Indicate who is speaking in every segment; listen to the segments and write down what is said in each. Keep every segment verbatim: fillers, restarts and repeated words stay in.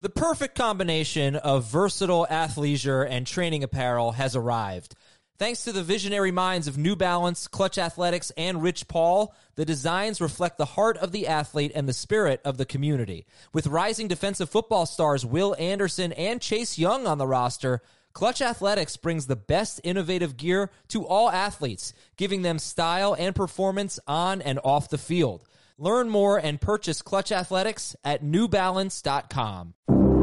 Speaker 1: The perfect combination of versatile athleisure and training apparel has arrived. Thanks to the visionary minds of New Balance, Clutch Athletics, and Rich Paul, the designs reflect the heart of the athlete and the spirit of the community. With rising defensive football stars Will Anderson and Chase Young on the roster, Clutch Athletics brings the best innovative gear to all athletes, giving them style and performance on and off the field. Learn more and purchase Clutch Athletics at new balance dot com.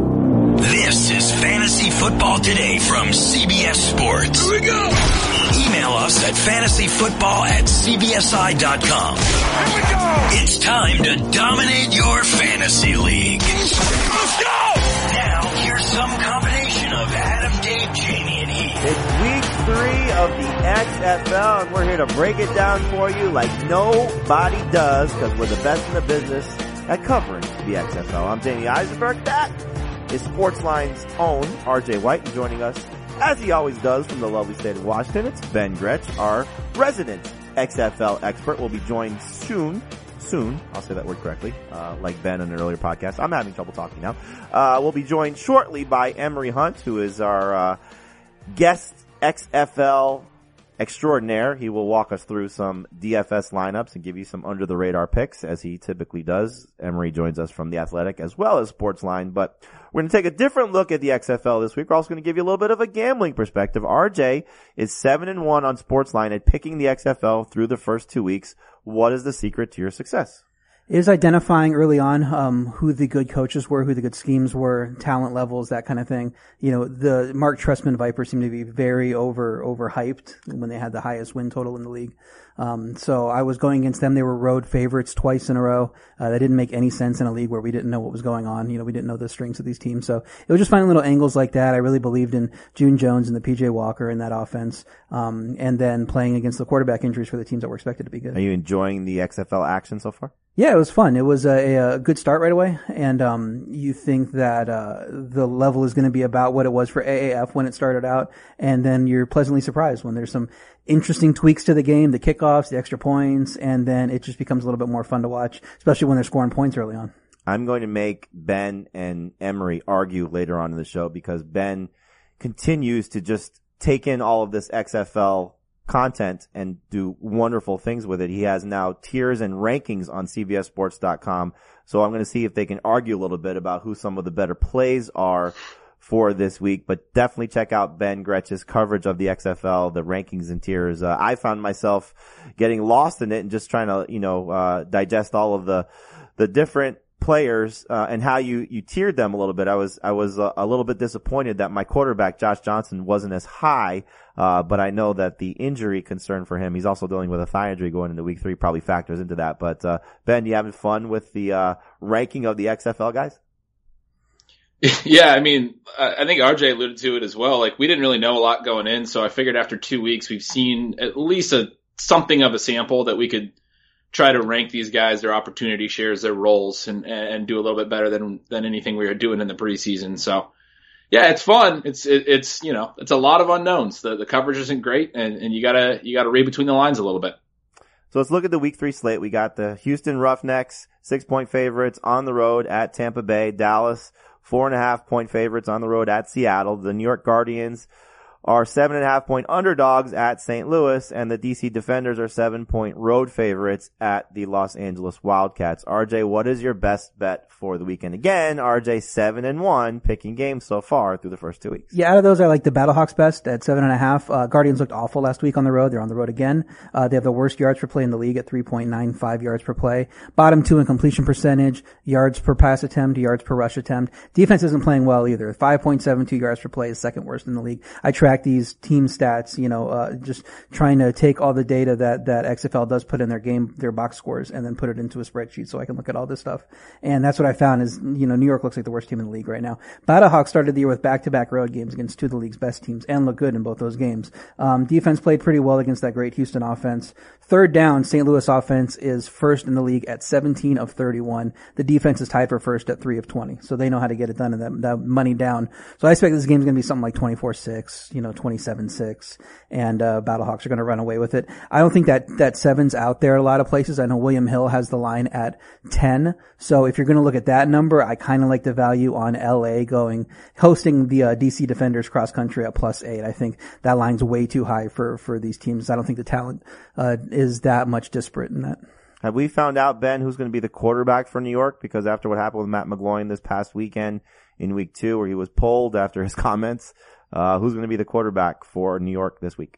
Speaker 2: This is Fantasy Football Today from C B S Sports. Here we go. Email us at fantasy football at c b s i dot com. Here we go. It's time to dominate your fantasy league. Let's go. Now, here's some combination of Adam, Dave, Jamie, and Heath.
Speaker 3: It's week three of the X F L, and we're here to break it down for you like nobody does, because we're the best in the business at covering the X F L. I'm Jamie Eisenberg. That is Sportsline's own R J White, and joining us, as he always does, from the lovely state of Washington, it's Ben Gretch, our resident X F L expert. Will be joined soon, soon, I'll say that word correctly, uh, like Ben in an earlier podcast. I'm having trouble talking now. Uh, we'll be joined shortly by Emery Hunt, who is our uh, guest X F L extraordinaire. He will walk us through some D F S lineups and give you some under-the-radar picks, as he typically does. Emery joins us from The Athletic as well as Sportsline, but we're going to take a different look at the X F L this week. We're also going to give you a little bit of a gambling perspective. R J is seven and one on Sportsline at picking the X F L through the first two weeks. What is the secret to your success?
Speaker 4: Is identifying early on um who the good coaches were, who the good schemes were, talent levels, that kind of thing. You know, the Mark Trestman Vipers seem to be very over overhyped when they had the highest win total in the league. Um so I was going against them. They were road favorites twice in a row. Uh, that didn't make any sense in a league where we didn't know what was going on. You know, we didn't know the strengths of these teams. So it was just finding little angles like that. I really believed in June Jones and the P J Walker in that offense. Um and then playing against the quarterback injuries for the teams that were expected to be good.
Speaker 3: Are you enjoying the X F L action so far?
Speaker 4: Yeah, it was fun. It was a, a good start right away, and um you think that uh the level is going to be about what it was for A A F when it started out, and then you're pleasantly surprised when there's some interesting tweaks to the game, the kickoffs, the extra points, and then it just becomes a little bit more fun to watch, especially when they're scoring points early on.
Speaker 3: I'm going to make Ben and Emery argue later on in the show, because Ben continues to just take in all of this X F L content and do wonderful things with it. He has now tiers and rankings on C B S sports dot com. So I'm going to see if they can argue a little bit about who some of the better plays are for this week. But definitely check out Ben Gretch's coverage of the X F L, the rankings and tiers. Uh, I found myself getting lost in it and just trying to, you know, uh, digest all of the, the different players, uh, and how you, you tiered them a little bit. I was, I was a, a little bit disappointed that my quarterback, Josh Johnson, wasn't as high, uh, but I know that the injury concern for him, he's also dealing with a thigh injury going into week three, probably factors into that. But, uh, Ben, you having fun with the, uh, ranking of the X F L guys?
Speaker 5: Yeah, I mean, I think R J alluded to it as well. Like, we didn't really know a lot going in, so I figured after two weeks we've seen at least a something of a sample that we could try to rank these guys, their opportunity shares, their roles, and, and do a little bit better than, than anything we were doing in the preseason. So yeah, it's fun. It's, it, it's, you know, it's a lot of unknowns. The, the coverage isn't great, and, and you gotta, you gotta read between the lines a little bit.
Speaker 3: So let's look at the week three slate. We got the Houston Roughnecks, six point favorites on the road at Tampa Bay. Dallas, four and a half point favorites on the road at Seattle. The New York Guardians are seven and a half point underdogs at Saint Louis, and the D C Defenders are seven point road favorites at the Los Angeles Wildcats. R J, what is your best bet for the weekend? Again, R J seven and one, picking games so far through the first two weeks.
Speaker 4: Yeah, out of those, I like the Battlehawks best at seven and a half. Uh, Guardians looked awful last week on the road. They're on the road again. Uh, they have the worst yards per play in the league at three point nine five yards per play. Bottom two in completion percentage, yards per pass attempt, yards per rush attempt. Defense isn't playing well either. five point seven two yards per play is second worst in the league. I track these team stats, you know, uh, just trying to take all the data that, that X F L does put in their game, their box scores, and then put it into a spreadsheet so I can look at all this stuff. And that's what I found is, you know, New York looks like the worst team in the league right now. Battlehawks started the year with back-to-back road games against two of the league's best teams and looked good in both those games. Um, defense played pretty well against that great Houston offense. Third down, Saint Louis offense is first in the league at seventeen of thirty-one. The defense is tied for first at three of twenty. So they know how to get it done and that, that money down. So I expect this game's going to be something like twenty-four six, you know, you know, twenty-seven six, and uh, Battlehawks are going to run away with it. I don't think that that seven's out there a lot of places. I know William Hill has the line at ten, so if you're going to look at that number, I kind of like the value on L A going hosting the uh, D C Defenders cross country at plus eight. I think that line's way too high for for these teams. I don't think the talent uh, is that much disparate in that.
Speaker 3: Have we found out, Ben, who's going to be the quarterback for New York? Because after what happened with Matt McGloin this past weekend in week two, where he was pulled after his comments, uh, who's going to be the quarterback for New York this week?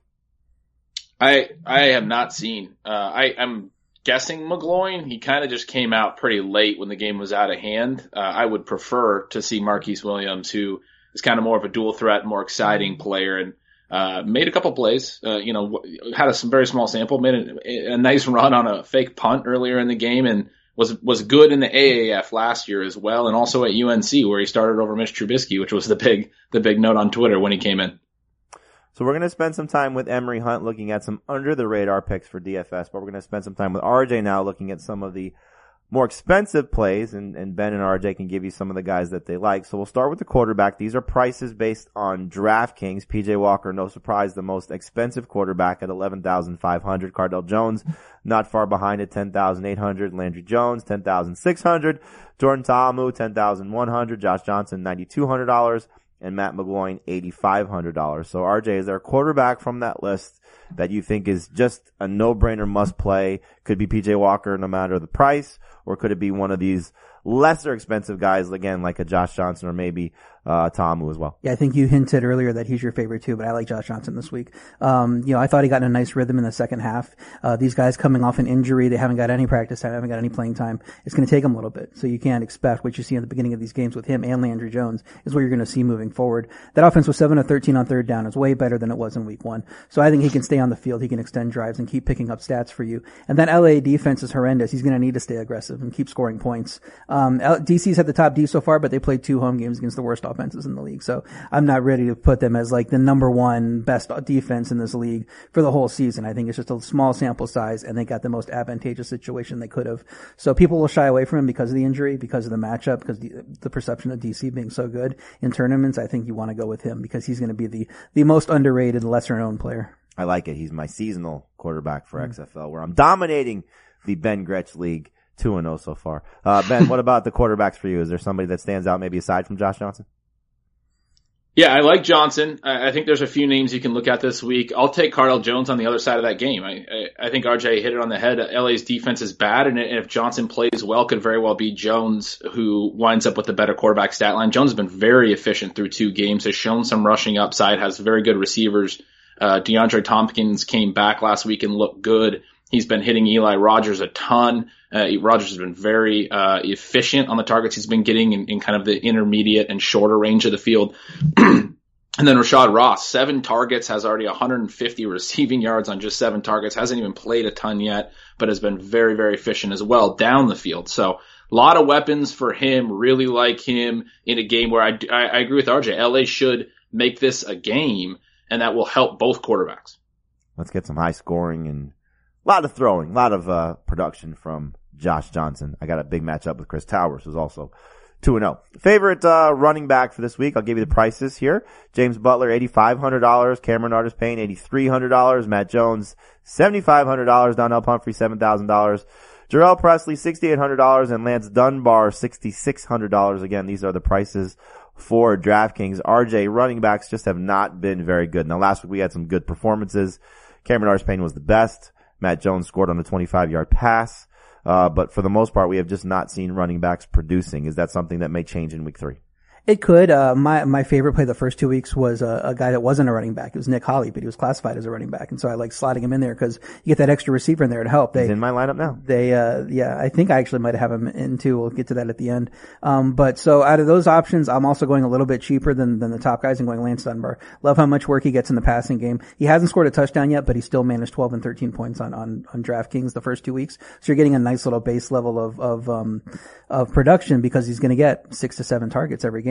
Speaker 5: I I have not seen. Uh, I, I'm guessing McGloin. He kind of just came out pretty late when the game was out of hand. Uh, I would prefer to see Marquise Williams, who is kind of more of a dual threat, more exciting player, and Uh, made a couple plays, uh, you know, had a some very small sample, made a, a nice run on a fake punt earlier in the game, and was, was good in the A A F last year as well. And also at U N C, where he started over Mitch Trubisky, which was the big, the big note on Twitter when he came in.
Speaker 3: So we're going to spend some time with Emery Hunt looking at some under the radar picks for D F S, but we're going to spend some time with R J now looking at some of the more expensive plays, and, and Ben and R J can give you some of the guys that they like. So we'll start with the quarterback. These are prices based on DraftKings. P J Walker, no surprise, the most expensive quarterback at eleven thousand five hundred. Cardell Jones, not far behind at ten thousand eight hundred. Landry Jones, ten thousand six hundred. Jordan Ta'amu, ten thousand one hundred. Josh Johnson, nine thousand two hundred dollars. And Matt McGloin, eight thousand five hundred dollars. So R J, is there a quarterback from that list that you think is just a no-brainer must play? Could be P J Walker no matter the price, or could it be one of these lesser expensive guys, again, like a Josh Johnson or maybe uh Ta'amu as well?
Speaker 4: Yeah, I think you hinted earlier that he's your favorite too, but I like Josh Johnson this week. Um, you know, I thought he got in a nice rhythm in the second half. Uh, these guys coming off an injury, they haven't got any practice time, haven't got any playing time. It's going to take them a little bit. So you can't expect what you see at the beginning of these games with him and Landry Jones is what you're going to see moving forward. That offense was seven of thirteen on third down. It's way better than it was in week one. So I think he can stay on the field. He can extend drives and keep picking up stats for you. And that L A defense is horrendous. He's going to need to stay aggressive and keep scoring points. Um, D C's had the top D so far, but they played two home games against the worst offenses in the league. So I'm not ready to put them as like the number one best defense in this league for the whole season. I think it's just a small sample size, and they got the most advantageous situation they could have. So people will shy away from him because of the injury, because of the matchup, because the, the perception of D C being so good in tournaments. I think you want to go with him because he's going to be the, the most underrated, lesser known player.
Speaker 3: I like it. He's my seasonal quarterback for mm-hmm. X F L, where I'm dominating the Ben Gretsch League two and oh so far. Uh, Ben, what about the quarterbacks for you? Is there somebody that stands out maybe aside from Josh Johnson?
Speaker 5: Yeah, I like Johnson. I think there's a few names you can look at this week. I'll take Cardell Jones on the other side of that game. I, I, I think R J hit it on the head. L A's defense is bad, and if Johnson plays well, could very well be Jones who winds up with the better quarterback stat line. Jones has been very efficient through two games, has shown some rushing upside, has very good receivers. Uh, DeAndre Tompkins came back last week and looked good. He's been hitting Eli Rogers a ton. Uh, Rogers has been very uh, efficient on the targets he's been getting in, in kind of the intermediate and shorter range of the field. And then Rashad Ross, seven targets, has already one hundred fifty receiving yards on just seven targets. Hasn't even played a ton yet, but has been very, very efficient as well down the field. So a lot of weapons for him. Really like him in a game where I, I, I agree with R J. L A should make this a game, and that will help both quarterbacks.
Speaker 3: Let's get some high scoring and a lot of throwing, a lot of uh, production from Josh Johnson. I got a big matchup with Chris Towers, who's also two and oh. Favorite uh, running back for this week, I'll give you the prices here. James Butler, eight thousand five hundred dollars. Cameron Artis-Payne, eight thousand three hundred dollars. Matt Jones, seven thousand five hundred dollars. Donnell Pumphrey, seven thousand dollars. Jarrell Presley, six thousand eight hundred dollars. And Lance Dunbar, six thousand six hundred dollars. Again, these are the prices for DraftKings. R J, running backs just have not been very good. Now, last week we had some good performances. Cameron Artis-Payne was the best. Matt Jones scored on a twenty-five-yard pass. Uh, but for the most part, we have just not seen running backs producing. Is that something that may change in week three?
Speaker 4: It could. Uh, my, my favorite play the first two weeks was a, a guy that wasn't a running back. It was Nick Holly, but he was classified as a running back. And so I like slotting him in there because you get that extra receiver in there to help. They,
Speaker 3: He's in my lineup now.
Speaker 4: They, uh, yeah, I think I actually might have him in too. We'll get to that at the end. Um, but so out of those options, I'm also going a little bit cheaper than, than the top guys and going Lance Dunbar. Love how much work he gets in the passing game. He hasn't scored a touchdown yet, but he still managed twelve and thirteen points on, on, on DraftKings the first two weeks. So you're getting a nice little base level of, of, um, of production because he's going to get six to seven targets every game.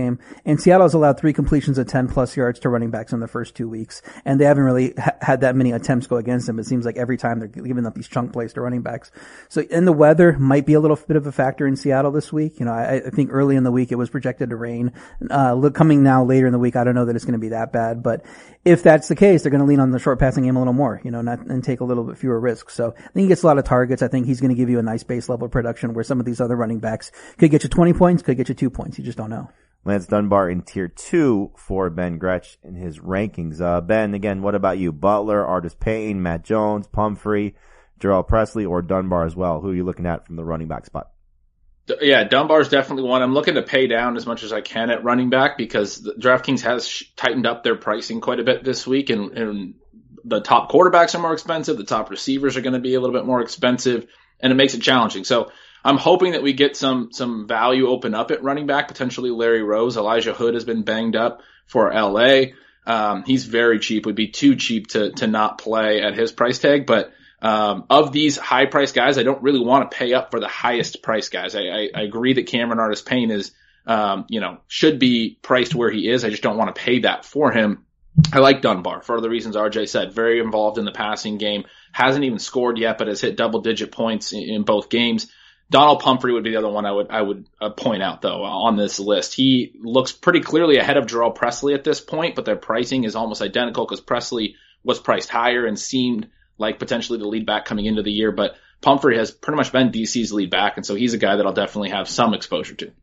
Speaker 4: game. And Seattle's allowed three completions of ten plus yards to running backs in the first two weeks. And they haven't really ha- had that many attempts go against them. It seems like every time they're giving up these chunk plays to running backs. So, and the weather might be a little bit of a factor in Seattle this week. You know, I, I think early in the week it was projected to rain. Uh, look, coming now later in the week, I don't know that it's going to be that bad, but if that's the case, they're going to lean on the short passing game a little more, you know, not, and take a little bit fewer risks. So I think he gets a lot of targets. I think he's going to give you a nice base level of production where some of these other running backs could get you twenty points, could get you two points. You just don't know.
Speaker 3: Lance Dunbar in tier two for Ben Gretsch in his rankings. Uh, Ben, again, what about you? Butler, Artis Payne, Matt Jones, Pumphrey, Jarrell Presley, or Dunbar as well? Who are you looking at from the running back spot?
Speaker 5: Yeah, Dunbar's definitely one. I'm looking to pay down as much as I can at running back because DraftKings has sh- tightened up their pricing quite a bit this week, and, and the top quarterbacks are more expensive. The top receivers are going to be a little bit more expensive, and it makes it challenging. So I'm hoping that we get some some value open up at running back, potentially Larry Rose. Elijah Hood has been banged up for L A. Um, he's very cheap. Would be too cheap to to not play at his price tag, but Um, of these high price guys, I don't really want to pay up for the highest price guys. I, I, I agree that Cameron Artis Payne is, um, you know, should be priced where he is. I just don't want to pay that for him. I like Dunbar for the reasons R J said. Very involved in the passing game. Hasn't even scored yet, but has hit double digit points in, in both games. Donald Pumphrey would be the other one I would, I would uh, point out though on this list. He looks pretty clearly ahead of Jarrell Presley at this point, but their pricing is almost identical because Presley was priced higher and seemed like potentially the lead back coming into the year, but Pumphrey has pretty much been D C's lead back, and so he's a guy that I'll definitely have some exposure to.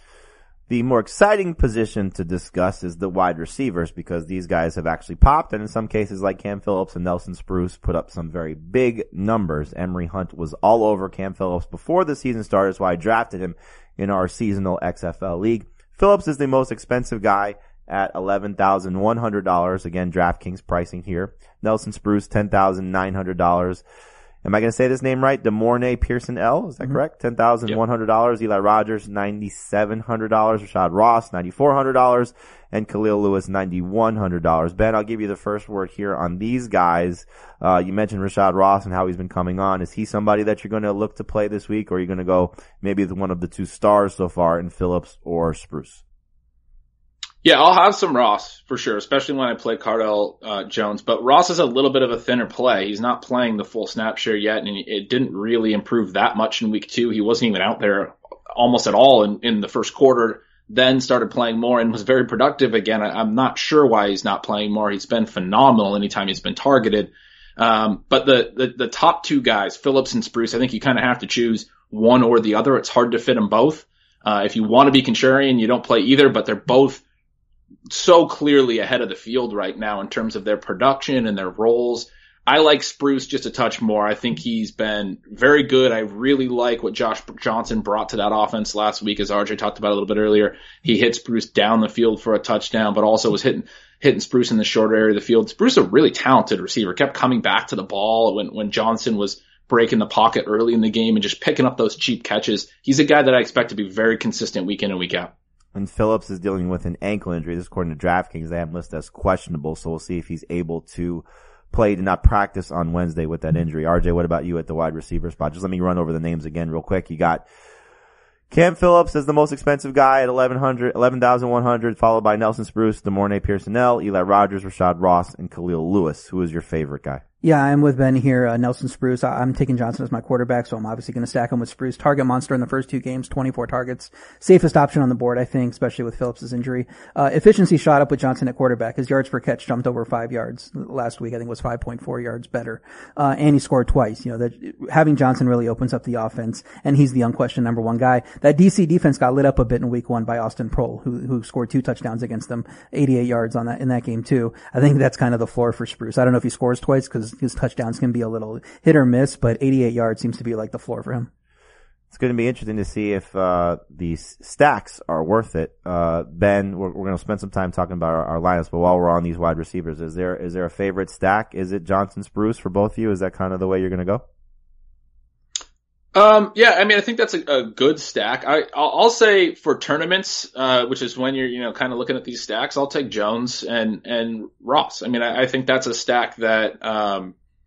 Speaker 3: The more exciting position to discuss is the wide receivers because these guys have actually popped, and in some cases like Cam Phillips and Nelson Spruce put up some very big numbers. Emery Hunt was all over Cam Phillips before the season started, that's why I drafted him in our seasonal X F L league. Phillips is the most expensive guy at eleven thousand one hundred dollars. Again, DraftKings pricing here. Nelson Spruce, ten thousand nine hundred dollars. Am I going to say this name right? DeMornay Pearson L. Is that mm-hmm. correct? ten thousand one hundred dollars. Yep. Eli Rogers, nine thousand seven hundred dollars. Rashad Ross, nine thousand four hundred dollars. And Khalil Lewis, nine thousand one hundred dollars. Ben, I'll give you the first word here on these guys. Uh, you mentioned Rashad Ross and how he's been coming on. Is he somebody that you're going to look to play this week, or are you going to go maybe one of the two stars so far in Phillips or Spruce?
Speaker 5: Yeah, I'll have some Ross for sure, especially when I play Cardell uh, Jones. But Ross is a little bit of a thinner play. He's not playing the full snap share yet, and it didn't really improve that much in week two. He wasn't even out there almost at all in, in the first quarter, then started playing more and was very productive again. I, I'm not sure why he's not playing more. He's been phenomenal anytime he's been targeted. Um, but the, the, the top two guys, Phillips and Spruce, I think you kind of have to choose one or the other. It's hard to fit them both. Uh, if you want to be contrarian, you don't play either, but they're both so clearly ahead of the field right now in terms of their production and their roles. I like Spruce just a touch more. I think he's been very good. I really like what Josh Johnson brought to that offense last week, as R J talked about a little bit earlier. He hit Spruce down the field for a touchdown, but also was hitting hitting Spruce in the shorter area of the field. Spruce is a really talented receiver, kept coming back to the ball when, when Johnson was breaking the pocket early in the game and just picking up those cheap catches. He's a guy that I expect to be very consistent week in and week out.
Speaker 3: And Phillips is dealing with an ankle injury. This is according to DraftKings. They have him listed as questionable, so we'll see if he's able to play, to not practice on Wednesday with that injury. R J, what about you at the wide receiver spot? Just let me run over the names again real quick. You got Cam Phillips as the most expensive guy at eleven hundred, eleven thousand one hundred, followed by Nelson Spruce, DeMornay Pearson-L, Eli Rogers, Rashad Ross, and Khalil Lewis. Who is your favorite guy?
Speaker 4: Yeah, I'm with Ben here. Uh, Nelson Spruce. I, I'm taking Johnson as my quarterback, so I'm obviously going to stack him with Spruce. Target monster in the first two games, twenty-four targets. Safest option on the board, I think, especially with Phillips' injury. Uh, efficiency shot up with Johnson at quarterback. His yards per catch jumped over five yards last week. I think it was five point four yards better. Uh, and he scored twice. You know, that having Johnson really opens up the offense, and he's the unquestioned number one guy. That D C defense got lit up a bit in week one by Austin Prohl, who, who scored two touchdowns against them, eighty-eight yards on that, in that game too. I think that's kind of the floor for Spruce. I don't know if he scores twice because his touchdowns can be a little hit or miss, but eighty-eight yards seems to be like the floor for him.
Speaker 3: It's going to be interesting to see if uh these stacks are worth it. Uh Ben, we're, we're going to spend some time talking about our, our lineups, but while we're on these wide receivers, is there is there a favorite stack? Is it Johnson Spruce for both of you? Is that kind of the way you're going to go?
Speaker 5: Um, yeah, I mean, I think that's a, a good stack. I, I'll, I'll say for tournaments, uh, which is when you're, you know, kind of looking at these stacks, I'll take Jones and, and Ross. I mean, I, I think that's a stack that, um,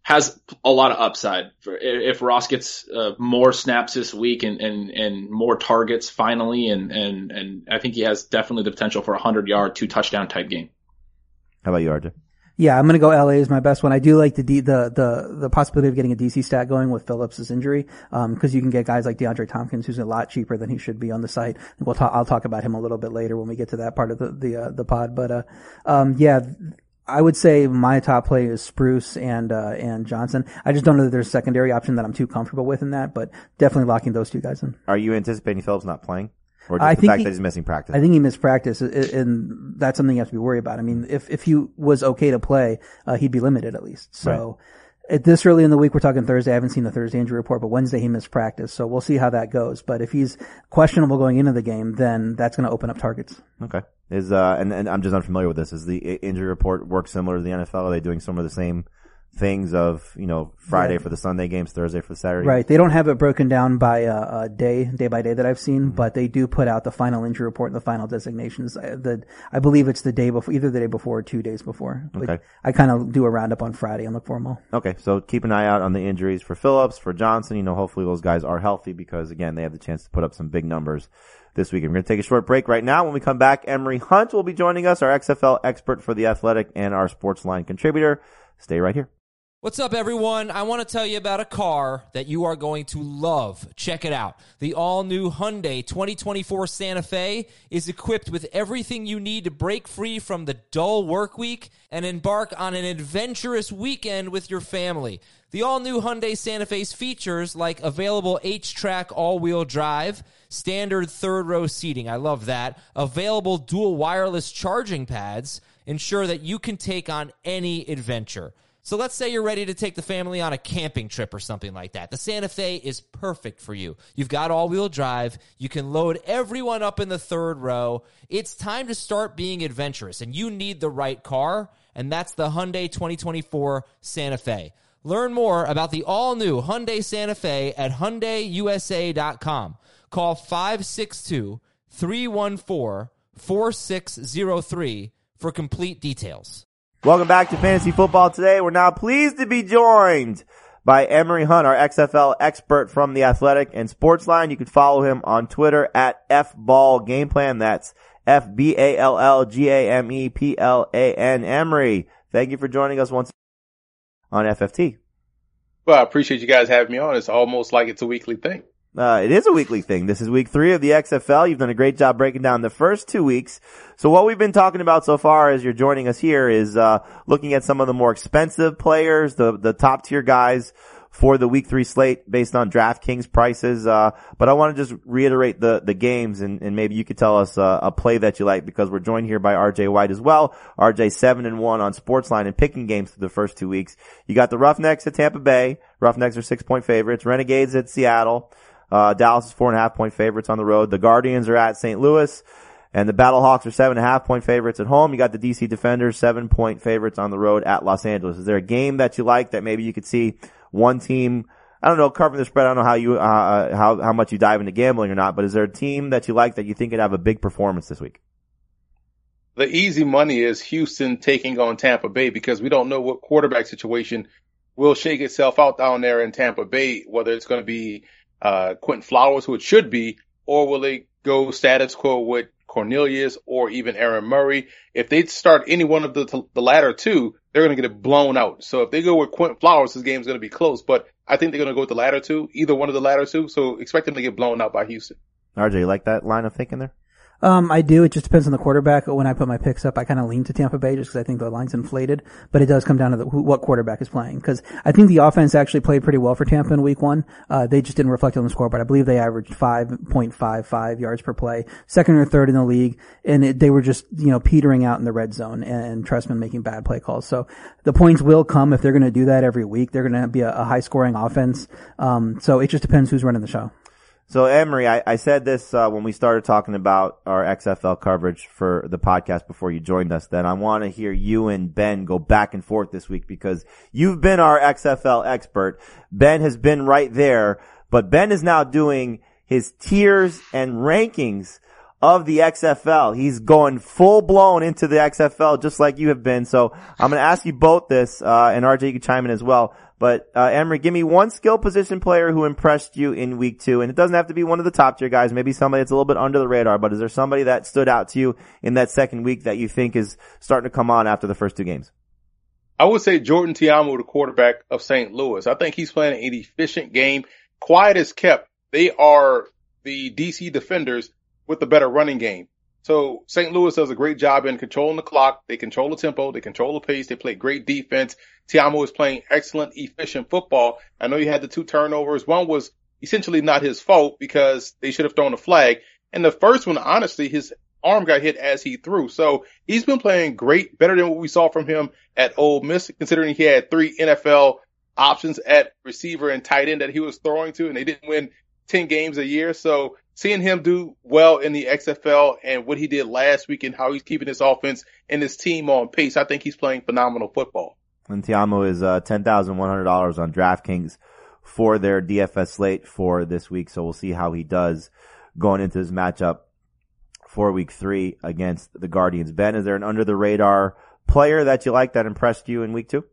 Speaker 5: has a lot of upside. If Ross gets uh, more snaps this week and, and, and more targets finally, and, and, and I think he has definitely the potential for a hundred yard, two touchdown type game.
Speaker 3: How about you, R J?
Speaker 4: Yeah, I'm going to go L A as my best one. I do like the D, the the the possibility of getting a D C stat going with Phillips' injury, um, because you can get guys like DeAndre Tompkins, who's a lot cheaper than he should be on the site. We'll talk. I'll talk about him a little bit later when we get to that part of the the uh, the pod. But uh, um, yeah. I would say my top play is Spruce and, uh, and Johnson. I just don't know that there's a secondary option that I'm too comfortable with in that, but definitely locking those two guys in.
Speaker 3: Are you anticipating Phillips not playing? Or just
Speaker 4: I
Speaker 3: the
Speaker 4: think
Speaker 3: fact
Speaker 4: he,
Speaker 3: that he's missing practice?
Speaker 4: I think he missed practice, and that's something you have to be worried about. I mean, if, if he was okay to play, uh, he'd be limited at least. So. Right. At this early in the week, we're talking Thursday. I haven't seen the Thursday injury report, but Wednesday he missed practice. So we'll see how that goes. But if he's questionable going into the game, then that's going to open up targets.
Speaker 3: Okay. Is, uh, and, and I'm just unfamiliar with this. Is the injury report work similar to the N F L? Are they doing some of the same things of, you know, Friday yeah. for the Sunday games, Thursday for the Saturday?
Speaker 4: Right. They don't have it broken down by, uh, uh day, day by day that I've seen, mm-hmm. but they do put out the final injury report and the final designations. I, the, I believe it's the day before, either the day before or two days before. But okay. I kind of do a roundup on Friday and look for them all.
Speaker 3: Okay. So keep an eye out on the injuries for Phillips, for Johnson. You know, hopefully those guys are healthy because again, they have the chance to put up some big numbers this weekend. We're going to take a short break right now. When we come back, Emory Hunt will be joining us, our X F L expert for The Athletic and our Sportsline contributor. Stay right here.
Speaker 1: What's up, everyone? I want to tell you about a car that you are going to love. Check it out. The all-new Hyundai twenty twenty-four Santa Fe is equipped with everything you need to break free from the dull work week and embark on an adventurous weekend with your family. The all-new Hyundai Santa Fe's features like available H-Track all-wheel drive, standard third-row seating, I love that, available dual wireless charging pads, ensure that you can take on any adventure. So let's say you're ready to take the family on a camping trip or something like that. The Santa Fe is perfect for you. You've got all-wheel drive. You can load everyone up in the third row. It's time to start being adventurous, and you need the right car, and that's the Hyundai twenty twenty-four Santa Fe. Learn more about the all-new Hyundai Santa Fe at Hyundai U S A dot com. Call five six two, three one four, four six zero three for complete details.
Speaker 3: Welcome back to Fantasy Football Today. We're now pleased to be joined by Emory Hunt, our X F L expert from The Athletic and Sportsline. You can follow him on Twitter at F Ball Game Plan. That's F B A L L G A M E P L A N. Emory, thank you for joining us once on F F T.
Speaker 6: Well, I appreciate you guys having me on. It's almost like it's a weekly thing.
Speaker 3: Uh, it is a weekly thing. This is week three of the X F L. You've done a great job breaking down the first two weeks. So what we've been talking about so far as you're joining us here is, uh, looking at some of the more expensive players, the, the top tier guys for the week three slate based on DraftKings prices. Uh, but I want to just reiterate the, the games and, and maybe you could tell us uh, a play that you like because we're joined here by R J White as well. R J seven and one on Sportsline and picking games for the first two weeks. You got the Roughnecks at Tampa Bay. Roughnecks are six point favorites. Renegades at Seattle. Uh, Dallas is four and a half point favorites on the road. The Guardians are at Saint Louis. And the Battlehawks are seven and a half point favorites at home. You got the D C Defenders, seven point favorites on the road at Los Angeles. Is there a game that you like that maybe you could see one team, I don't know, covering the spread, I don't know how you, uh, how, how much you dive into gambling or not, but is there a team that you like that you think could have a big performance this week?
Speaker 6: The easy money is Houston taking on Tampa Bay because we don't know what quarterback situation will shake itself out down there in Tampa Bay, whether it's going to be, uh, Quentin Flowers, who it should be, or will they go status quo with Cornelius or even Aaron Murray? If they start any one of the, the latter two, they're going to get it blown out. So if they go with Quentin Flowers, this game's going to be close, but I think they're going to go with the latter two, either one of the latter two. So expect them to get blown out by Houston.
Speaker 3: R J, you like that line of thinking there?
Speaker 4: Um, I do. It just depends on the quarterback. When I put my picks up, I kind of lean to Tampa Bay just because I think the line's inflated. But it does come down to the, who, what quarterback is playing. Because I think the offense actually played pretty well for Tampa in week one. Uh, they just didn't reflect on the score, but I believe they averaged five point five five yards per play, second or third in the league. And it, they were just, you know, petering out in the red zone and, and Trestman making bad play calls. So the points will come if they're going to do that every week. They're going to be a, a high scoring offense. Um, so it just depends who's running the show.
Speaker 3: So, Emory, I, I said this uh, when we started talking about our X F L coverage for the podcast before you joined us, that I want to hear you and Ben go back and forth this week because you've been our X F L expert. Ben has been right there, but Ben is now doing his tiers and rankings of the X F L. He's going full blown into the X F L just like you have been. So I'm going to ask you both this, uh, and R J, you can chime in as well. But, uh, Emery, give me one skill position player who impressed you in week two. And it doesn't have to be one of the top tier guys, maybe somebody that's a little bit under the radar, but is there somebody that stood out to you in that second week that you think is starting to come on after the first two games?
Speaker 6: I would say Jordan Ta'amu, the quarterback of Saint Louis. I think he's playing an efficient game. Quiet as kept. They are the D C defenders with the better running game. So Saint Louis does a great job in controlling the clock. They control the tempo. They control the pace. They play great defense. Ta'amu is playing excellent, efficient football. I know he had the two turnovers. One was essentially not his fault because they should have thrown a flag. And the first one, honestly, his arm got hit as he threw. So he's been playing great, better than what we saw from him at Ole Miss, considering he had three N F L options at receiver and tight end that he was throwing to, and they didn't win ten games a year. So seeing him do well in the X F L and what he did last week and how he's keeping his offense and his team on pace, I think he's playing phenomenal football.
Speaker 3: And Ta'amu is uh, ten thousand one hundred dollars on DraftKings for their D F S slate for this week. So we'll see how he does going into this matchup for week three against the Guardians. Ben, is there an under the radar player that you like that impressed you in week two?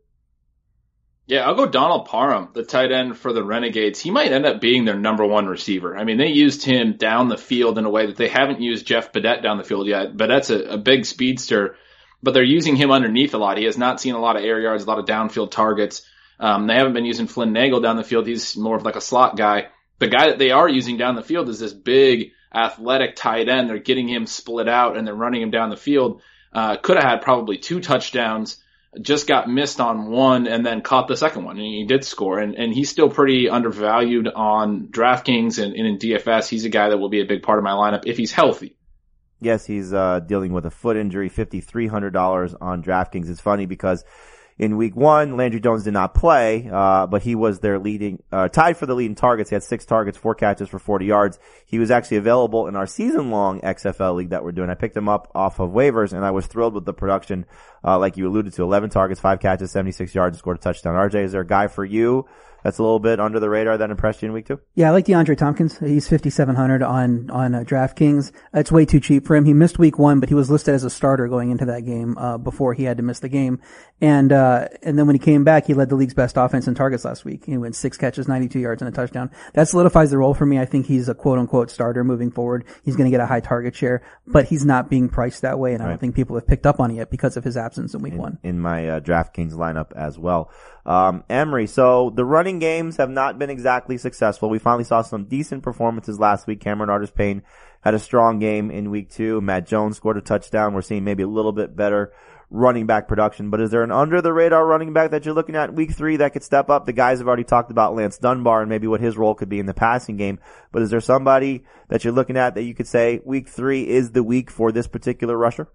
Speaker 5: Yeah, I'll go Donald Parham, the tight end for the Renegades. He might end up being their number one receiver. I mean, they used him down the field in a way that they haven't used Jeff Badette down the field yet. Badette's a, a big speedster, but they're using him underneath a lot. He has not seen a lot of air yards, a lot of downfield targets. Um, they haven't been using Flynn Nagel down the field. He's more of like a slot guy. The guy that they are using down the field is this big, athletic tight end. They're getting him split out and they're running him down the field. Uh, could have had probably two touchdowns, just got missed on one and then caught the second one, and he did score. And, and he's still pretty undervalued on DraftKings and, and in D F S. He's a guy that will be a big part of my lineup if he's healthy.
Speaker 3: Yes, he's uh dealing with a foot injury, five thousand three hundred dollars on DraftKings. It's funny because in week one, Landry Jones did not play, uh, but he was their leading, uh, tied for the lead in targets. He had six targets, four catches for forty yards. He was actually available in our season-long X F L league that we're doing. I picked him up off of waivers, and I was thrilled with the production, uh, like you alluded to. eleven targets, five catches, seventy-six yards, and scored a touchdown. R J, is there a guy for you that's a little bit under the radar that impressed you in week two?
Speaker 4: Yeah, I like DeAndre Tompkins. He's fifty-seven hundred on, on uh, DraftKings. It's way too cheap for him. He missed week one, but he was listed as a starter going into that game, uh, before he had to miss the game. And, uh, and then when he came back, he led the league's best offense in targets last week. He went six catches, ninety-two yards, and a touchdown. That solidifies the role for me. I think he's a quote unquote starter moving forward. He's going to get a high target share, but he's not being priced that way. And I don't right. think people have picked up on it yet because of his absence in week
Speaker 3: in,
Speaker 4: one.
Speaker 3: In my, uh, DraftKings lineup as well. Um, Emery, so the running games have not been exactly successful. We finally saw some decent performances last week. Cameron Artis-Payne had a strong game in week two. Matt Jones scored a touchdown. We're seeing maybe a little bit better running back production, but is there an under the radar running back that you're looking at week three that could step up? The guys have already talked about Lance Dunbar and maybe what his role could be in the passing game, but is there somebody that you're looking at that you could say week three is the week for this particular rusher?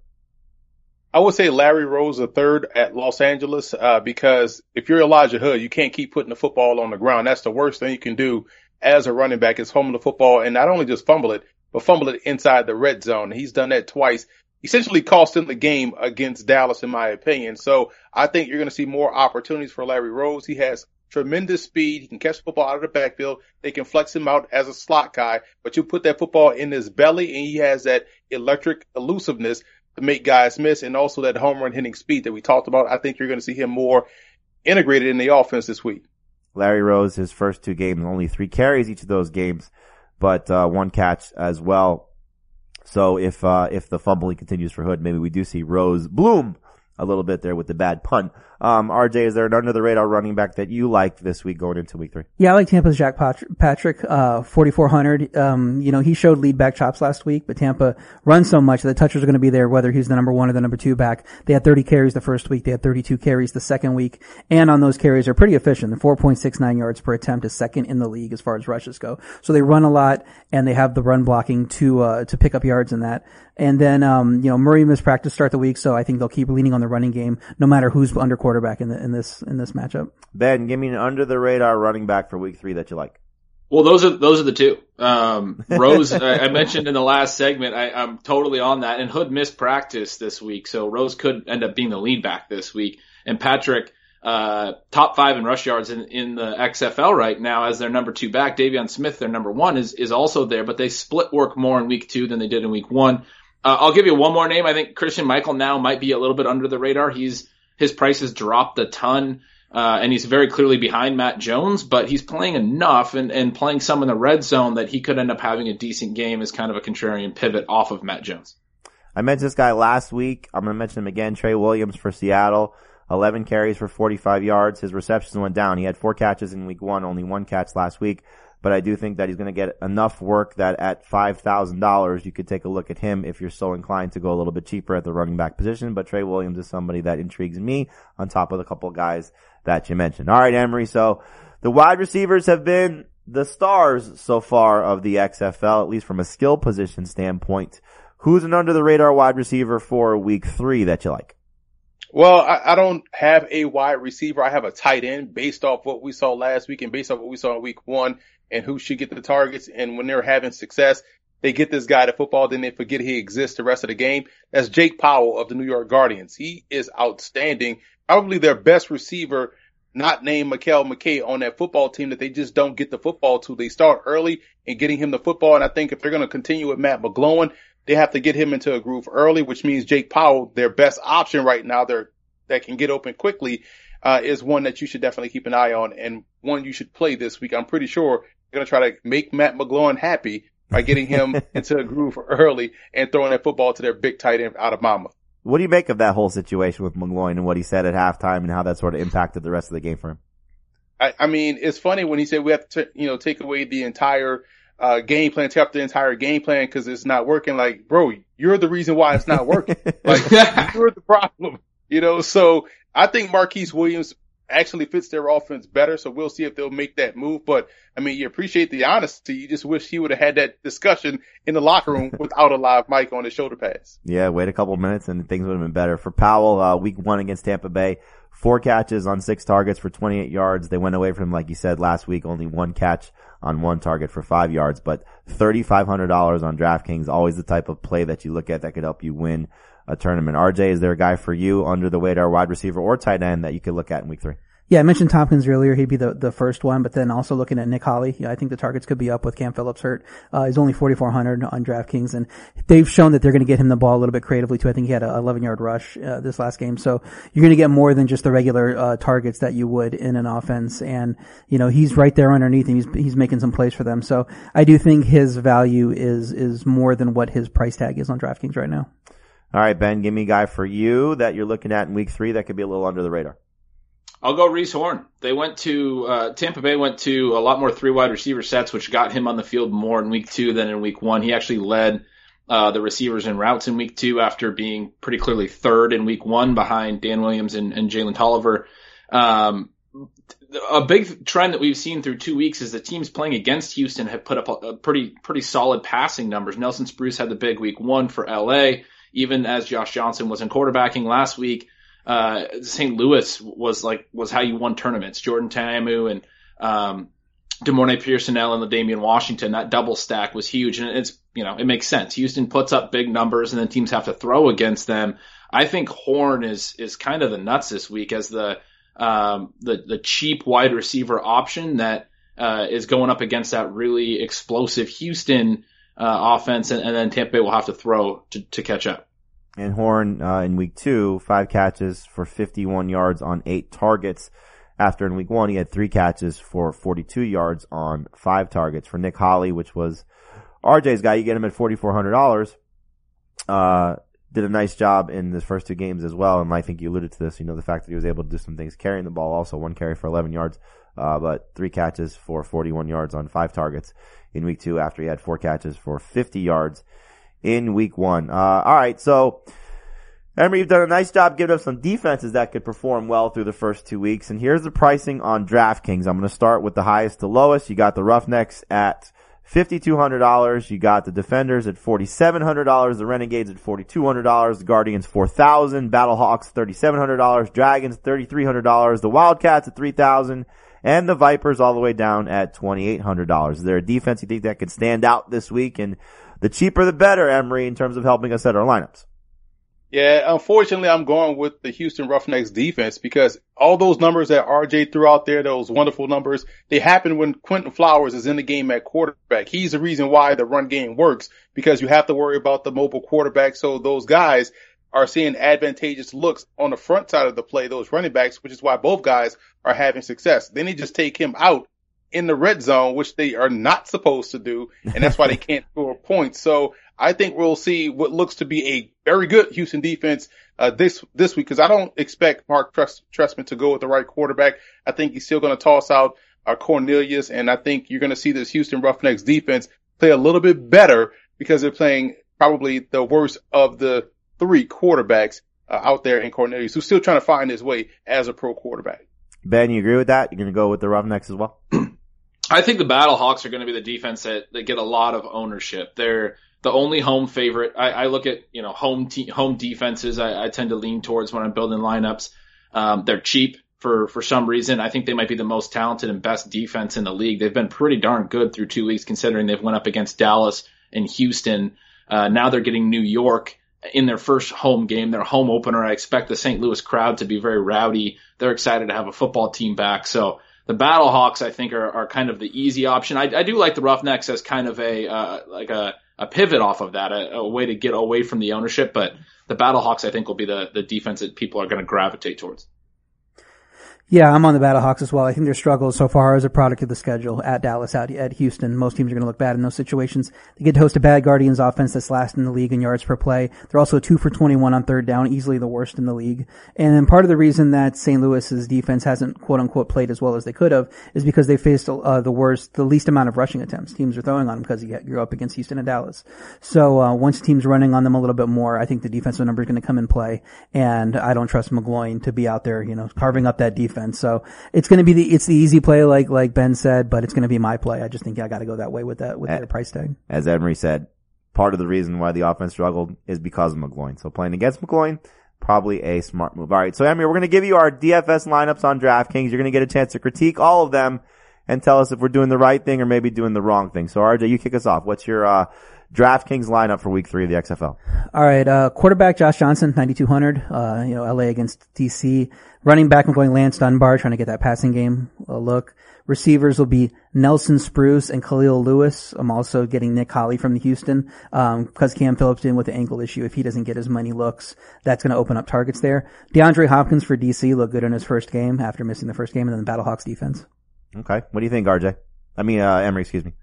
Speaker 6: I would say Larry Rose a third at Los Angeles, uh, because if you're Elijah Hood, you can't keep putting the football on the ground. That's the worst thing you can do as a running back is fumble the football and not only just fumble it, but fumble it inside the red zone. He's done that twice, essentially costing the game against Dallas, in my opinion. So I think you're going to see more opportunities for Larry Rose. He has tremendous speed. He can catch the football out of the backfield. They can flex him out as a slot guy, but you put that football in his belly and he has that electric elusiveness to make guys miss, and also that home run hitting speed that we talked about. I think you're going to see him more integrated in the offense this week.
Speaker 3: Larry Rose, his first two games, only three carries each of those games, but uh, one catch as well. So if uh, if the fumbling continues for Hood, maybe we do see Rose bloom a little bit there with the bad punt. Um, R J, is there an under the radar running back that you like this week going into week three?
Speaker 4: Yeah, I like Tampa's Jack Patrick, uh, forty-four hundred. Um, you know, he showed lead back chops last week, but Tampa runs so much that the touches are going to be there whether he's the number one or the number two back. They had thirty carries the first week. They had thirty-two carries the second week. And on those carries, they're pretty efficient. The four point six nine yards per attempt is second in the league as far as rushes go. So they run a lot and they have the run blocking to, uh, to pick up yards in that. And then, um, you know, Murray missed practice start the week, so I think they'll keep leaning on the running game no matter who's under quarterback in, the, in this in this matchup.
Speaker 3: Ben, give me an under the radar running back for week three that you like.
Speaker 5: Well, those are those are the two. Um, Rose, I, I mentioned in the last segment, I, I'm totally on that. And Hood missed practice this week, so Rose could end up being the lead back this week. And Patrick, uh, top five in rush yards in, in the X F L right now as their number two back. Davion Smith, their number one, is, is also there, but they split work more in week two than they did in week one. Uh, I'll give you one more name. I think Christian Michael now might be a little bit under the radar. He's, his price has dropped a ton. Uh, and he's very clearly behind Matt Jones, but he's playing enough and, and playing some in the red zone that he could end up having a decent game as kind of a contrarian pivot off of Matt Jones.
Speaker 3: I mentioned this guy last week. I'm going to mention him again. Trey Williams for Seattle. eleven carries for forty-five yards. His receptions went down. He had four catches in week one, only one catch last week. But I do think that he's going to get enough work that at five thousand dollars, you could take a look at him if you're so inclined to go a little bit cheaper at the running back position. But Trey Williams is somebody that intrigues me on top of a couple of guys that you mentioned. All right, Emery. So the wide receivers have been the stars so far of the X F L, at least from a skill position standpoint. Who's an under the radar wide receiver for week three that you like?
Speaker 6: Well, I, I don't have a wide receiver. I have a tight end based off what we saw last week and based off what we saw in week one and who should get the targets. And when they're having success, they get this guy to football, then they forget he exists the rest of the game. That's Jake Powell of the New York Guardians. He is outstanding. Probably their best receiver, not named Mikael McKay, on that football team that they just don't get the football to. They start early in getting him the football. And I think if they're going to continue with Matt McGloin, they have to get him into a groove early, which means Jake Powell, their best option right now, they're, that can get open quickly, uh, is one that you should definitely keep an eye on and one you should play this week. I'm pretty sure they're going to try to make Matt McGloin happy by getting him into a groove early and throwing that football to their big tight end out of Monmouth.
Speaker 3: What do you make of that whole situation with McGloin and what he said at halftime and how that sort of impacted the rest of the game for him?
Speaker 6: I, I mean, it's funny when he said we have to, you know, take away the entire uh game plan, take up the entire game plan because it's not working. Like, bro, you're the reason why it's not working. Like, you're the problem, you know? So I think Marquise Williams actually fits their offense better. So we'll see if they'll make that move. But I mean, you appreciate the honesty. You just wish he would have had that discussion in the locker room without a live mic on his shoulder pads.
Speaker 3: Yeah, wait a couple minutes and things would have been better. For Powell, uh, week one against Tampa Bay, four catches on six targets for twenty-eight yards. They went away from him, like you said, last week, only one catch on one target for five yards, but thirty-five hundred dollars on DraftKings, always the type of play that you look at that could help you win a tournament. R J, is there a guy for you under the radar wide receiver or tight end that you could look at in week three?
Speaker 4: Yeah, I mentioned Tompkins earlier. He'd be the, the first one, but then also looking at Nick Holley. Yeah, I think the targets could be up with Cam Phillips hurt. Uh, he's only forty-four hundred on DraftKings, and they've shown that they're going to get him the ball a little bit creatively too. I think he had a eleven yard rush, uh, this last game. So you're going to get more than just the regular, uh, targets that you would in an offense. And, you know, he's right there underneath him. He's, he's making some plays for them. So I do think his value is, is more than what his price tag is on DraftKings right now.
Speaker 3: All right, Ben, give me a guy for you that you're looking at in week three that could be a little under the radar.
Speaker 5: I'll go Reese Horn. They went to, uh, Tampa Bay went to a lot more three wide receiver sets, which got him on the field more in week two than in week one. He actually led, uh, the receivers in routes in week two after being pretty clearly third in week one behind Dan Williams and, and Jalen Tolliver. Um, a big trend that we've seen through two weeks is the teams playing against Houston have put up a, a pretty, pretty solid passing numbers. Nelson Spruce had the big week one for L A, even as Josh Johnson wasn't quarterbacking last week. Uh, Saint Louis was like, was how you won tournaments. Jordan Ta'amu and, um, DeMornay Pearsonell and the Damian Washington, that double stack was huge. And it's, you know, it makes sense. Houston puts up big numbers and then teams have to throw against them. I think Horn is, is kind of the nuts this week as the, um, the, the cheap wide receiver option that, uh, is going up against that really explosive Houston, uh, offense. And, and then Tampa Bay will have to throw to, to catch up.
Speaker 3: And Horn, uh, in week two, five catches for fifty-one yards on eight targets. After in week one, he had three catches for forty-two yards on five targets. For Nick Holley, which was R J's guy, you get him at forty-four hundred dollars. Uh, did a nice job in the first two games as well. And I think you alluded to this, you know, the fact that he was able to do some things carrying the ball, also one carry for eleven yards, uh, but three catches for forty-one yards on five targets in week two after he had four catches for fifty yards in week one. Uh, all right. So, Emery, you've done a nice job giving us some defenses that could perform well through the first two weeks. And here's the pricing on DraftKings. I'm going to start with the highest to lowest. You got the Roughnecks at fifty-two hundred dollars. You got the Defenders at forty-seven hundred dollars. The Renegades at forty-two hundred dollars. The Guardians four thousand dollars. Battlehawks thirty-seven hundred dollars. Dragons thirty-three hundred dollars. The Wildcats at three thousand dollars. And the Vipers all the way down at twenty-eight hundred dollars. Is there a defense you think that could stand out this week? And the cheaper the better, Emery, in terms of helping us set our lineups.
Speaker 6: Yeah, unfortunately, I'm going with the Houston Roughnecks defense because all those numbers that R J threw out there, those wonderful numbers, they happen when Quentin Flowers is in the game at quarterback. He's the reason why the run game works because you have to worry about the mobile quarterback. So those guys are seeing advantageous looks on the front side of the play, those running backs, which is why both guys are having success. Then they just take him out in the red zone, which they are not supposed to do, and that's why they can't score points. So I think we'll see what looks to be a very good Houston defense uh, this this week because I don't expect Mark Tress- Trestman to go with the right quarterback. I think he's still going to toss out uh, Cornelius, and I think you're going to see this Houston Roughnecks defense play a little bit better because they're playing probably the worst of the three quarterbacks uh, out there in Cornelius, who's still trying to find his way as a pro quarterback.
Speaker 3: Ben, you agree with that? You're going to go with the Roughnecks as well?
Speaker 5: I think the Battlehawks are going to be the defense that, that get a lot of ownership. They're the only home favorite. I, I look at, you know, home te- home defenses. I, I tend to lean towards when I'm building lineups. Um, they're cheap for, for some reason. I think they might be the most talented and best defense in the league. They've been pretty darn good through two weeks considering they've went up against Dallas and Houston. Uh, now they're getting New York in their first home game, their home opener. I expect the Saint Louis crowd to be very rowdy. They're excited to have a football team back. So the Battlehawks, I think, are, are kind of the easy option. I, I do like the Roughnecks as kind of a, uh, like a, a pivot off of that, a, a way to get away from the ownership. But the Battlehawks, I think, will be the, the defense that people are going to gravitate towards.
Speaker 4: Yeah, I'm on the Battlehawks as well. I think their struggles so far is a product of the schedule at Dallas, at, at Houston. Most teams are going to look bad in those situations. They get to host a bad Guardians offense that's last in the league in yards per play. They're also two for twenty-one on third down, easily the worst in the league. And then part of the reason that Saint Louis's defense hasn't quote unquote played as well as they could have is because they faced uh, the worst, the least amount of rushing attempts. Teams are throwing on them because you grew up against Houston and Dallas. So uh, once teams running on them a little bit more, I think the defensive number is going to come in play. And I don't trust McGloin to be out there, you know, carving up that defense. So it's going to be the, it's the easy play, like, like Ben said, but it's going to be my play. I just think I got to go that way with that, with
Speaker 3: As,
Speaker 4: their price tag.
Speaker 3: As Emery said, part of the reason why the offense struggled is because of McGloin. So playing against McGloin, probably a smart move. All right. So Emery, we're going to give you our D F S lineups on DraftKings. You're going to get a chance to critique all of them and tell us if we're doing the right thing or maybe doing the wrong thing. So R J, you kick us off. What's your, uh, DraftKings lineup for week three of the X F L?
Speaker 4: All right. Uh, quarterback Josh Johnson, ninety-two hundred. Uh, you know, L A against D C. Running back, I'm going Lance Dunbar, trying to get that passing game uh, look. Receivers will be Nelson Spruce and Khalil Lewis. I'm also getting Nick Holley from the Houston, um, because Cam Phillips in with the ankle issue. If he doesn't get as many looks, that's going to open up targets there. DeAndre Hopkins for D C looked good in his first game after missing the first game, and then the Battlehawks defense.
Speaker 3: Okay. What do you think, R J? I mean, uh, Emery, excuse me.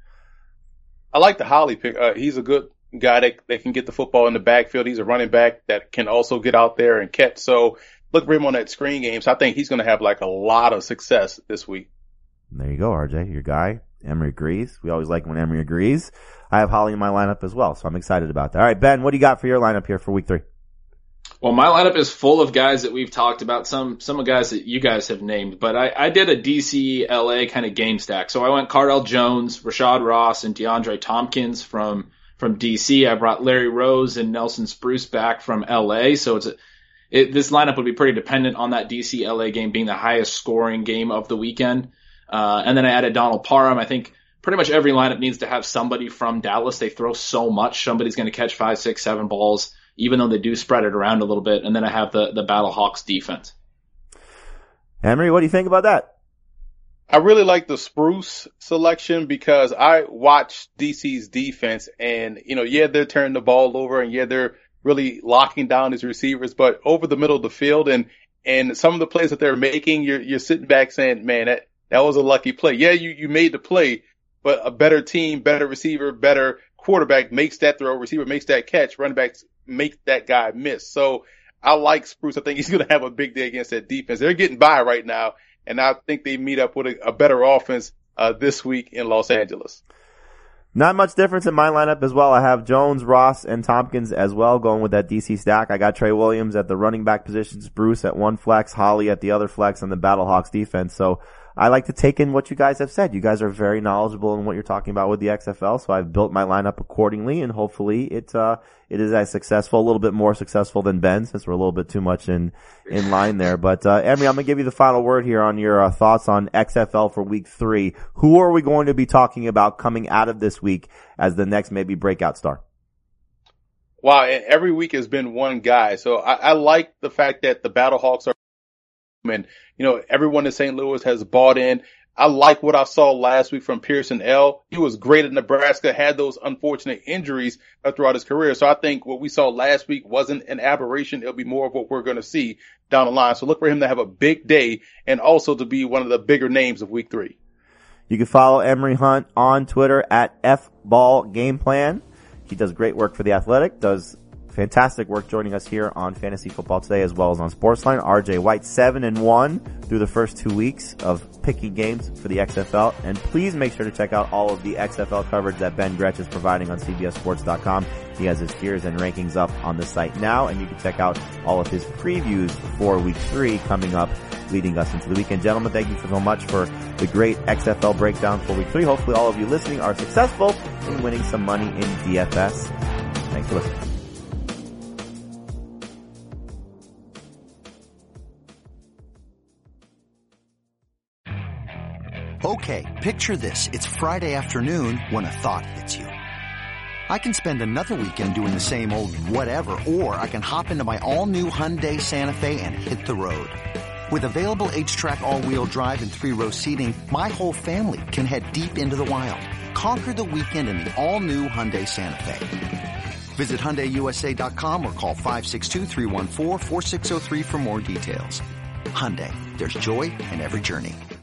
Speaker 6: I like the Holley pick. Uh, he's a good guy that, that can get the football in the backfield. He's a running back that can also get out there and catch. So look for him on that screen game. So I think he's going to have like a lot of success this week.
Speaker 3: There you go, R J, your guy. Emery agrees. We always like when Emery agrees. I have Holley in my lineup as well, so I'm excited about that. All right, Ben, what do you got for your lineup here for week three?
Speaker 5: Well, my lineup is full of guys that we've talked about, some some of guys that you guys have named, but I, I did a D C L A kind of game stack. So I went Cardell Jones, Rashad Ross, and DeAndre Tompkins from from D C. I brought Larry Rose and Nelson Spruce back from L A. So it's a, it, this lineup would be pretty dependent on that D C L A game being the highest scoring game of the weekend. Uh, and then I added Donald Parham. I think pretty much every lineup needs to have somebody from Dallas. They throw so much. Somebody's going to catch five, six, seven balls, even though they do spread it around a little bit. And then I have the, the Battlehawks defense.
Speaker 3: Emery, what do you think about that?
Speaker 6: I really like the Spruce selection because I watched D C's defense and, you know, yeah, they're turning the ball over and yeah, they're really locking down his receivers, but over the middle of the field and, and some of the plays that they're making, you're, you're sitting back saying, man, that, that was a lucky play. Yeah, you, you made the play, but a better team, better receiver, better quarterback makes that throw, receiver makes that catch, running backs make that guy miss. So I like Spruce. I think he's going to have a big day against that defense. They're getting by right now, and I think they meet up with a, a better offense uh, this week in Los Angeles.
Speaker 3: Not much difference in my lineup as well. I have Jones, Ross, and Tompkins as well going with that D C stack. I got Trey Williams at the running back positions, Bruce at one flex, Holley at the other flex, and the Battlehawks defense. So I like to take in what you guys have said. You guys are very knowledgeable in what you're talking about with the X F L, so I've built my lineup accordingly, and hopefully it uh it is as successful, a little bit more successful than Ben, since we're a little bit too much in in line there. But uh Emery, I'm going to give you the final word here on your uh, thoughts on X F L for week three. Who are we going to be talking about coming out of this week as the next maybe breakout star?
Speaker 6: Wow, and every week has been one guy. So I, I like the fact that the Battlehawks are, and you know, everyone in Saint Louis has bought in. I like what I saw last week from Pearson L. He was great at Nebraska, had those unfortunate injuries throughout his career. So I think what we saw last week wasn't an aberration. It'll be more of what we're going to see down the line. So look for him to have a big day and also to be one of the bigger names of week three.
Speaker 3: You can follow Emory Hunt on Twitter at F Ball Game Plan. He does great work for The Athletic, does fantastic work joining us here on Fantasy Football Today as well as on Sportsline. R J White, seven and one through the first two weeks of picking games for the X F L. And please make sure to check out all of the X F L coverage that Ben Gretsch is providing on C B S Sports dot com. He has his tiers and rankings up on the site now, and you can check out all of his previews for week three coming up, leading us into the weekend. Gentlemen, thank you so much for the great X F L breakdown for week three. Hopefully all of you listening are successful in winning some money in D F S. Thanks for listening.
Speaker 7: Okay, picture this. It's Friday afternoon when a thought hits you. I can spend another weekend doing the same old whatever, or I can hop into my all-new Hyundai Santa Fe and hit the road. With available H-Track all-wheel drive and three-row seating, my whole family can head deep into the wild. Conquer the weekend in the all-new Hyundai Santa Fe. Visit Hyundai U S A dot com or call five six two, three one four, four six zero three for more details. Hyundai, there's joy in every journey.